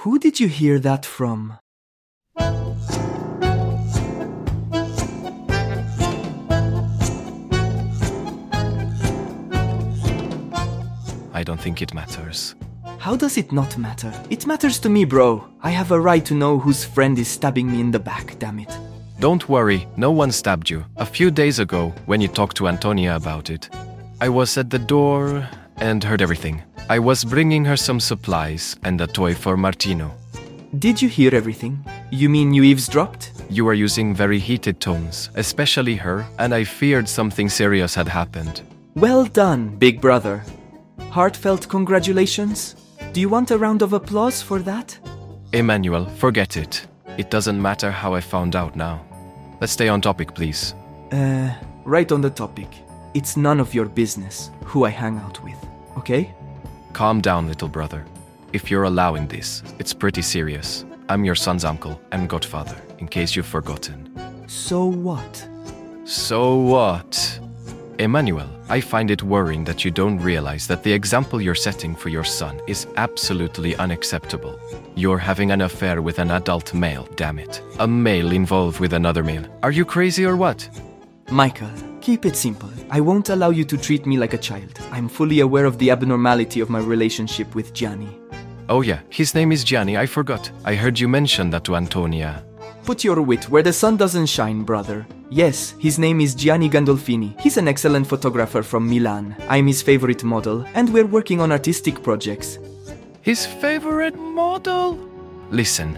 Who did you hear that from? I don't think it matters. How does it not matter? It matters to me, bro. I have a right to know whose friend is stabbing me in the back, damn it. Don't worry, no one stabbed you. A few days ago, when you talked to Antonia about it, I was at the door and heard everything. I was bringing her some supplies and a toy for Martino. Did you hear everything? You mean you eavesdropped? You were using very heated tones, especially her, and I feared something serious had happened. Well done, big brother. Heartfelt congratulations? Do you want a round of applause for that? Emmanuel, forget it. It doesn't matter how I found out now. Let's stay on topic, please. Right on the topic. It's none of your business who I hang out with, okay? Calm down, little brother. If you're allowing this, it's pretty serious. I'm your son's uncle and godfather, in case you've forgotten. So what? So what? Emmanuel, I find it worrying that you don't realize that the example you're setting for your son is absolutely unacceptable. You're having an affair with an adult male, damn it. A male involved with another male. Are you crazy or what? Michael, keep it simple. I won't allow you to treat me like a child. I'm fully aware of the abnormality of my relationship with Gianni. Oh yeah, his name is Gianni, I forgot. I heard you mention that to Antonia. Put your wit where the sun doesn't shine, brother. Yes, his name is Gianni Gandolfini. He's an excellent photographer from Milan. I'm his favorite model, and we're working on artistic projects. His favorite model? Listen.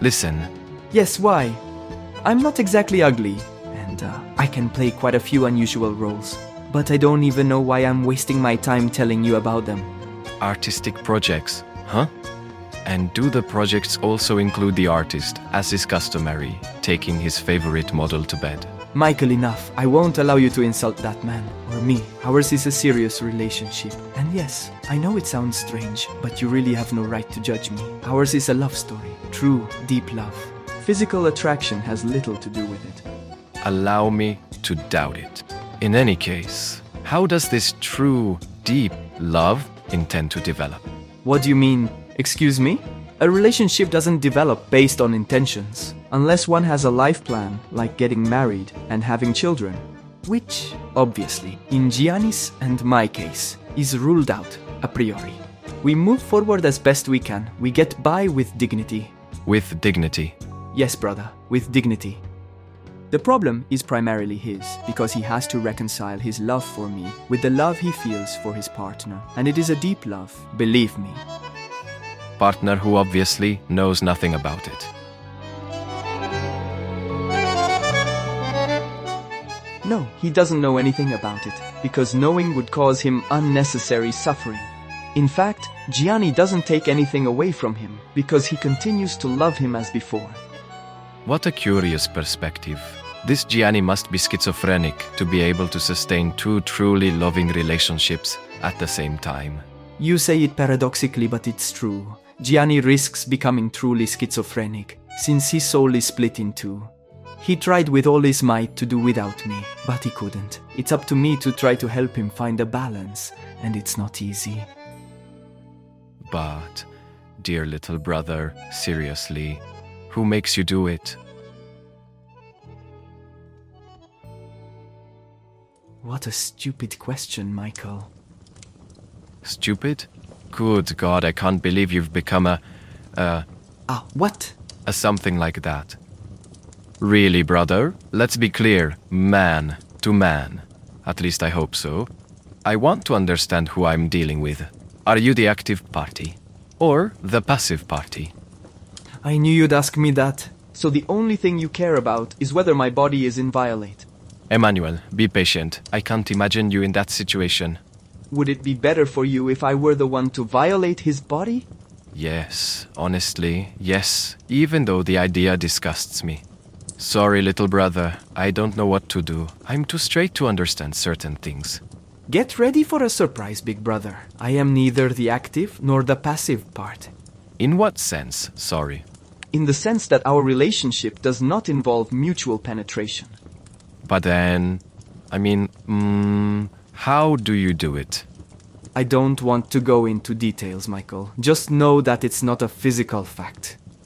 Yes, why? I'm not exactly ugly, and I can play quite a few unusual roles. But I don't even know why I'm wasting my time telling you about them. Artistic projects, huh? And do the projects also include the artist, as is customary, taking his favorite model to bed? Michael, enough. I won't allow you to insult that man, or me. Ours is a serious relationship. And yes, I know it sounds strange, but you really have no right to judge me. Ours is a love story. True, deep love. Physical attraction has little to do with it. Allow me to doubt it. In any case, how does this true, deep love intend to develop? What do you mean? Excuse me? A relationship doesn't develop based on intentions, unless one has a life plan, like getting married and having children. Which, obviously, in Gianni's and my case, is ruled out a priori. We move forward as best we can. We get by with dignity. With dignity? Yes, brother, with dignity. The problem is primarily his, because he has to reconcile his love for me with the love he feels for his partner. And it is a deep love, believe me. Partner who obviously knows nothing about it. No, he doesn't know anything about it, because knowing would cause him unnecessary suffering. In fact, Gianni doesn't take anything away from him, because he continues to love him as before. What a curious perspective. This Gianni must be schizophrenic to be able to sustain two truly loving relationships at the same time. You say it paradoxically, but it's true. Gianni risks becoming truly schizophrenic, since his soul is split in two. He tried with all his might to do without me, but he couldn't. It's up to me to try to help him find a balance, and it's not easy. But, dear little brother, seriously, who makes you do it? What a stupid question, Michael. Stupid? Good God, I can't believe you've become what? A something like that. Really, brother? Let's be clear, man to man. At least I hope so. I want to understand who I'm dealing with. Are you the active party? Or the passive party? I knew you'd ask me that. So the only thing you care about is whether my body is inviolate. Emmanuel, be patient. I can't imagine you in that situation. Would it be better for you if I were the one to violate his body? Yes, honestly, yes, even though the idea disgusts me. Sorry, little brother, I don't know what to do. I'm too straight to understand certain things. Get ready for a surprise, big brother. I am neither the active nor the passive part. In what sense, sorry? In the sense that our relationship does not involve mutual penetration. But then, how do you do it? I don't want to go into details, Michael. Just know that it's not a physical fact.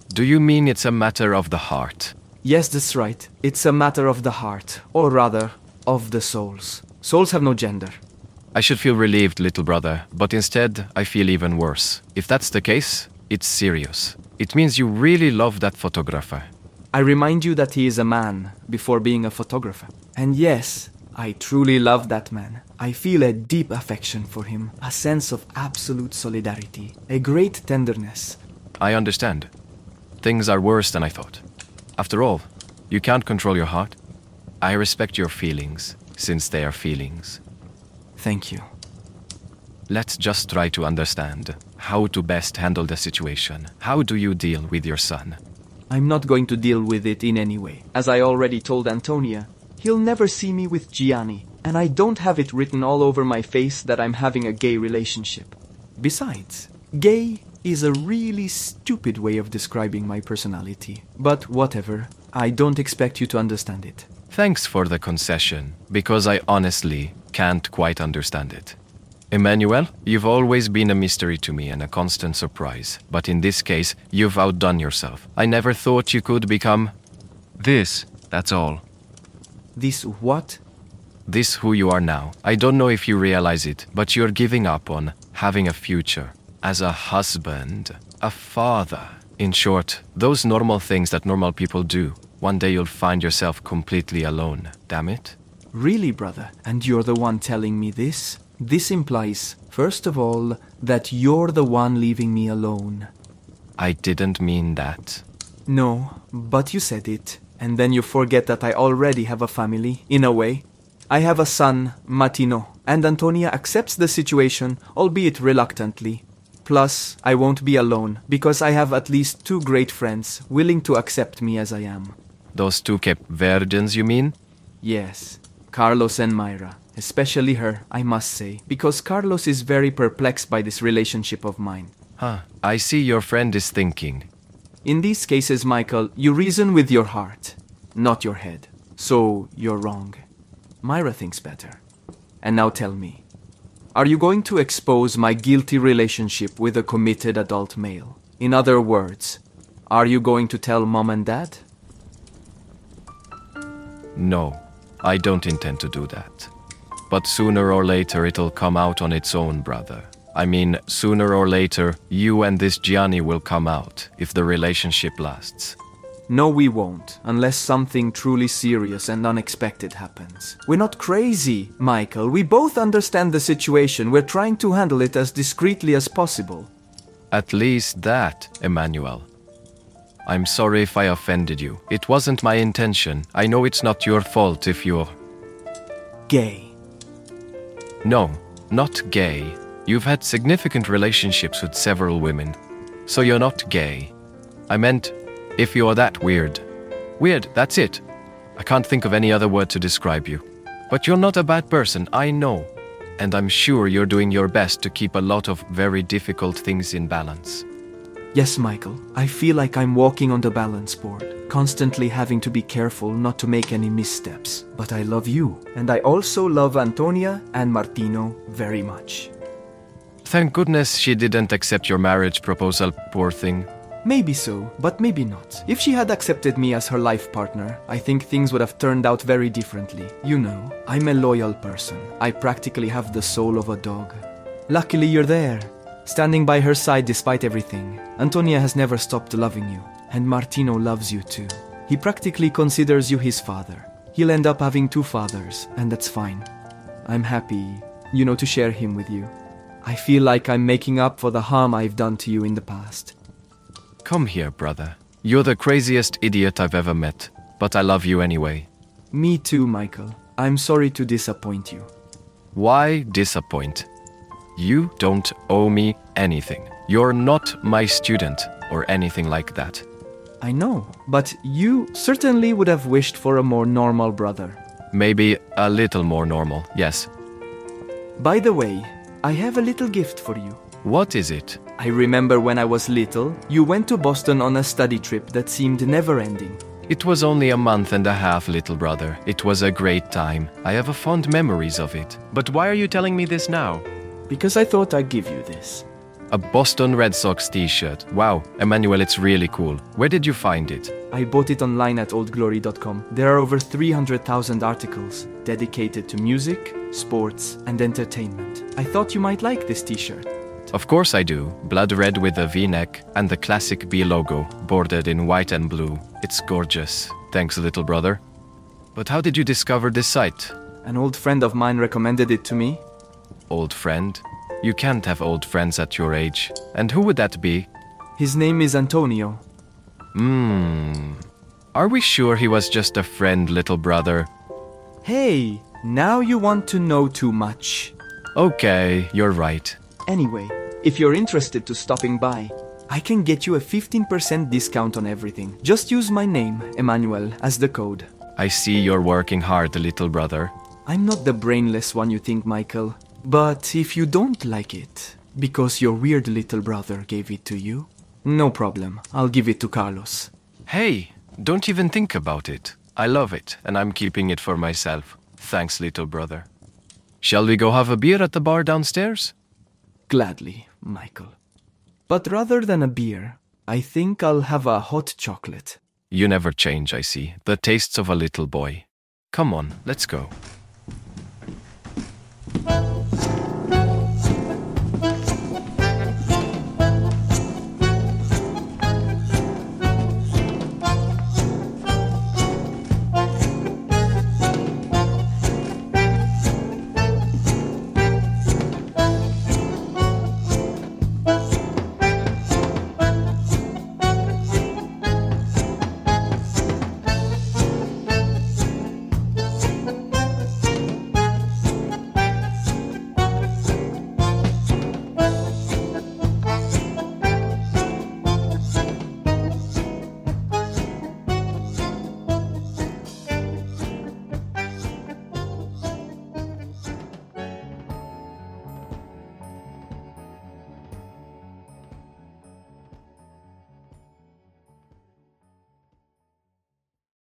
Do you mean it's a matter of the heart? Yes, that's right. It's a matter of the heart, or rather, of the souls. Souls have no gender. I should feel relieved, little brother, but instead I feel even worse. If that's the case, it's serious. It means you really love that photographer. I remind you that he is a man before being a photographer. And yes, I truly love that man. I feel a deep affection for him, a sense of absolute solidarity, a great tenderness. I understand. Things are worse than I thought. After all, you can't control your heart. I respect your feelings, since they are feelings. Thank you. Let's just try to understand how to best handle the situation. How do you deal with your son? I'm not going to deal with it in any way. As I already told Antonia, he'll never see me with Gianni, and I don't have it written all over my face that I'm having a gay relationship. Besides, gay is a really stupid way of describing my personality. But whatever, I don't expect you to understand it. Thanks for the concession, because I honestly can't quite understand it. Emmanuel, you've always been a mystery to me and a constant surprise, but in this case, you've outdone yourself. I never thought you could become this, that's all. This what? This who you are now. I don't know if you realize it, but you're giving up on having a future. As a husband, a father. In short, those normal things that normal people do. One day you'll find yourself completely alone. Damn it. Really, brother? And you're the one telling me this? This implies, first of all, that you're the one leaving me alone. I didn't mean that. No, but you said it. And then you forget that I already have a family, in a way. I have a son, Martino, and Antonia accepts the situation, albeit reluctantly. Plus, I won't be alone, because I have at least 2 great friends willing to accept me as I am. Those 2 Cape Verdeans, you mean? Yes, Carlos and Myra. Especially her, I must say, because Carlos is very perplexed by this relationship of mine. I see your friend is thinking. In these cases, Michael, you reason with your heart, not your head. So, you're wrong. Myra thinks better. And now tell me, are you going to expose my guilty relationship with a committed adult male? In other words, are you going to tell Mom and Dad? No, I don't intend to do that. But sooner or later it'll come out on its own, brother. I mean, sooner or later, you and this Gianni will come out, if the relationship lasts. No, we won't, unless something truly serious and unexpected happens. We're not crazy, Michael. We both understand the situation. We're trying to handle it as discreetly as possible. At least that, Emmanuel. I'm sorry if I offended you. It wasn't my intention. I know it's not your fault if you're... gay. No, not gay. You've had significant relationships with several women, so you're not gay. I meant, if you're that weird. Weird, that's it. I can't think of any other word to describe you. But you're not a bad person, I know. And I'm sure you're doing your best to keep a lot of very difficult things in balance. Yes, Michael, I feel like I'm walking on the balance board, constantly having to be careful not to make any missteps. But I love you, and I also love Antonia and Martino very much. Thank goodness she didn't accept your marriage proposal, poor thing. Maybe so, but maybe not. If she had accepted me as her life partner, I think things would have turned out very differently. You know, I'm a loyal person. I practically have the soul of a dog. Luckily you're there, standing by her side despite everything. Antonia has never stopped loving you, and Martino loves you too. He practically considers you his father. He'll end up having 2 fathers, and that's fine. I'm happy, to share him with you. I feel like I'm making up for the harm I've done to you in the past. Come here, brother. You're the craziest idiot I've ever met, but I love you anyway. Me too, Michael. I'm sorry to disappoint you. Why disappoint? You don't owe me anything. You're not my student or anything like that. I know, but you certainly would have wished for a more normal brother. Maybe a little more normal, yes. By the way, I have a little gift for you. What is it? I remember when I was little, you went to Boston on a study trip that seemed never-ending. It was only a month and a half, little brother. It was a great time. I have fond memories of it. But why are you telling me this now? Because I thought I'd give you this. A Boston Red Sox t-shirt. Wow, Emmanuel, it's really cool. Where did you find it? I bought it online at oldglory.com. There are over 300,000 articles dedicated to music, sports, and entertainment. I thought you might like this t-shirt. Of course I do. Blood red with a V-neck and the classic B logo, bordered in white and blue. It's gorgeous. Thanks, little brother. But how did you discover this site? An old friend of mine recommended it to me. Old friend? You can't have old friends at your age. And who would that be? His name is Antonio. Are we sure he was just a friend, little brother? Hey, now you want to know too much. Okay, you're right. Anyway, if you're interested to stopping by, I can get you a 15% discount on everything. Just use my name, Emmanuel, as the code. I see you're working hard, little brother. I'm not the brainless one you think, Michael. But if you don't like it, because your weird little brother gave it to you, no problem. I'll give it to Carlos. Hey, don't even think about it. I love it, and I'm keeping it for myself. Thanks, little brother. Shall we go have a beer at the bar downstairs? Gladly, Michael. But rather than a beer, I think I'll have a hot chocolate. You never change, I see. The tastes of a little boy. Come on, let's go.